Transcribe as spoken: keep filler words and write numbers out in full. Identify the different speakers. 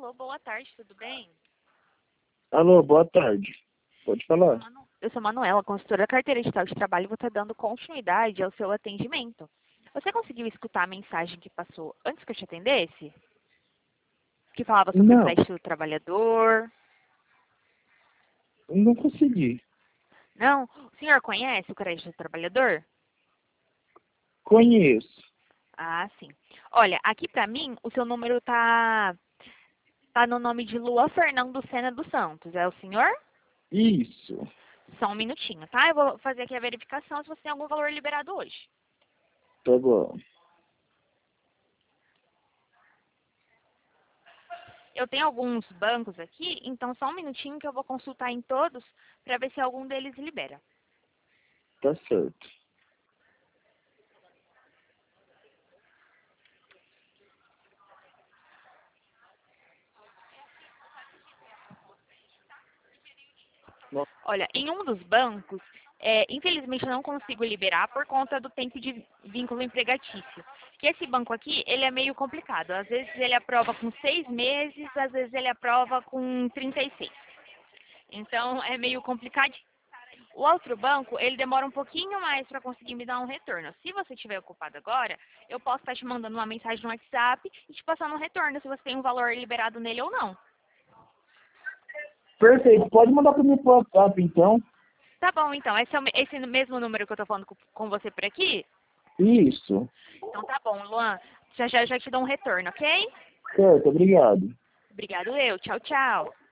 Speaker 1: Alô, boa tarde, tudo bem?
Speaker 2: Alô, boa tarde. Pode falar.
Speaker 1: Manu- Eu sou Manuela, consultora carteira digital de trabalho e vou estar dando continuidade ao seu atendimento. Você conseguiu escutar a mensagem que passou antes que eu te atendesse? Que falava sobre o
Speaker 2: Não,
Speaker 1: crédito do trabalhador.
Speaker 2: não consegui.
Speaker 1: Não? O senhor conhece o crédito do trabalhador?
Speaker 2: Conheço.
Speaker 1: Ah, sim. Olha, aqui pra mim, o seu número tá, tá no nome de Lua Fernando Sena dos Santos. É o senhor?
Speaker 2: Isso.
Speaker 1: Só um minutinho, tá? Eu vou fazer aqui a verificação se você tem algum valor liberado hoje.
Speaker 2: Tá bom.
Speaker 1: Eu tenho alguns bancos aqui, então só um minutinho que eu vou consultar em todos para ver se algum deles libera.
Speaker 2: Tá certo. No-
Speaker 1: Olha, em um dos bancos, é, infelizmente eu não consigo liberar por conta do tempo de vínculo empregatício. Que esse banco aqui, ele é meio complicado. Às vezes ele aprova com seis meses, às vezes ele aprova com trinta e seis. Então é meio complicado. O outro banco, ele demora um pouquinho mais para conseguir me dar um retorno. Se você estiver ocupado agora, eu posso estar te mandando uma mensagem no WhatsApp e te passando um retorno se você tem um valor liberado nele ou não.
Speaker 2: Perfeito. Pode mandar para mim pro WhatsApp, então.
Speaker 1: Tá bom, então. Esse é o me- esse mesmo número que eu tô falando com, com você por aqui?
Speaker 2: Isso.
Speaker 1: Então tá bom, Luan. Já já já te dou um retorno, ok?
Speaker 2: Certo, obrigado.
Speaker 1: Obrigado eu. Tchau, tchau.